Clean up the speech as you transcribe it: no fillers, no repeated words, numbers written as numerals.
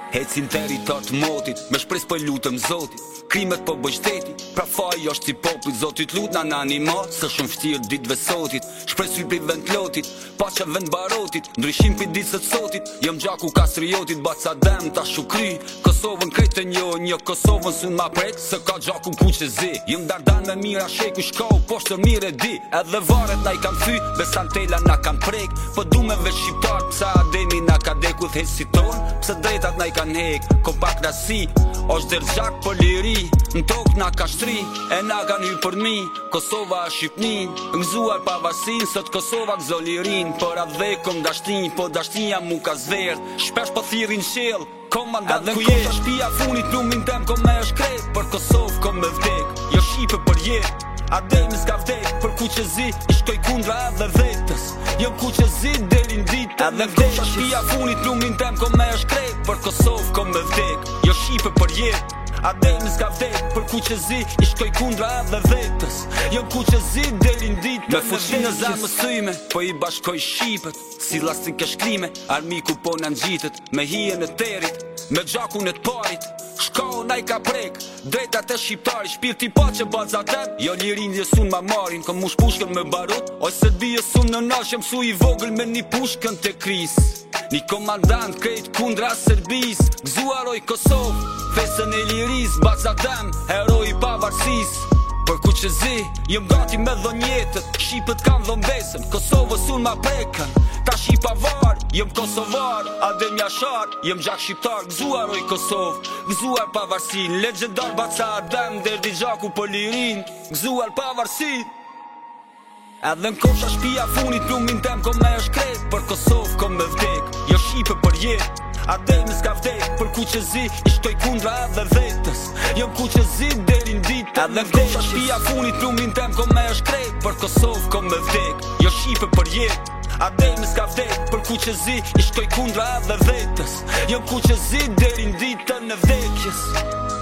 Hecin territor të motit, me shpres po lutëm zotit. Krimet po bëj shteti, pra faji është si poplit. Zotit lut na në animat, së shumë fështirë ditëve sotit. Shpresuj pri vend lotit, paqa vend barotit. Ndryshim për ditës sotit, jëm gjaku kastriotit. Baca dem ta shukry, Kosovën krejtë një Kosovën sun ma prek. Se ka gjaku ku që zi, jëm dardan me mira sheku shkau, poshtë mire di. Edhe varet na i kam thy, besan tela na kam prek. Po du me veç shqiptar, psa ademi na ka deku thesiton. Pse drejtat na i kan hek, ko pak rasi. Është dërgjak për liri, në tokë na ka shtri. E na kan hy për mi, Kosova a Shqipnin. Gëzuar pavarësin, sot Kosova gëzo lirin. Për atë vekëm dashtin, po dashtinja mu ka zvert. Shpesh po thirin shell, komandant ku jesh. Shpia funit lumin tem ko me është krejt. Për Kosovë ko me vdek, jo Shqipe për jet. Ademi s'ka vdek, për ku që zi, i shkoj kundra edhe vetës. Jëm ku që zi, derin ditë edhe vdek. Shpia funit lumin tem ko me është krejt. Për Kosovë ko me vdek, jo Shqipe për jet. Ademi s'ka vdek, për ku që zi, i shkoj kundra edhe vetës. Jëm ku që zi, derin ditë me fushi në zemë mësyme, po i bashkoj Shqipet. Si lastin ke shkrime, armiku po në ngjitet. Me hije në terit, me gjakun e të parit. Shkau na i ka prek, drejtat e shqiptari. Shpirti pa që balzatem, jo lirin jesun ma marin. Kom mush pushkën me barut, oj se di jesun në nash. Jem su i vogël me një pushkën të kris. Një komandant krejt kundra Serbis. Gzuaroj Kosovë, fesën e liris. Balzatem, heroi pavarësis. Për ku që zi, jëm gati me dhonjetët. Shqipët kam dhon besën, Kosovës unë ma prekën. Ta shqipa var, jëm Kosovar. Adem Jashar, jëm gjak shqiptar. Gzuaroj Kosovë, gzuar pavarësin. Legendar baca Adem, derdi gjaku për lirin. Gzuar pavarësin. Edhe n'kosha shpia funit lumin tem ko me është krejt. Për Kosovë ko me vdek, jo Shqipe për jet. Ademi s'ka vdek, për ku që zi, i shkoj kundra edhe vetës. Jëm ku që zi, derin ditë edhe vdek. Shpia funit lumin tem ko me është krejt. Për Kosovë ko me vdek, jo Shqipe për jet. Ademi s'ka vdek, për ku që zi, i shkoj kundra edhe vetës. Jëm ku që zi, derin ditë në vdekjes.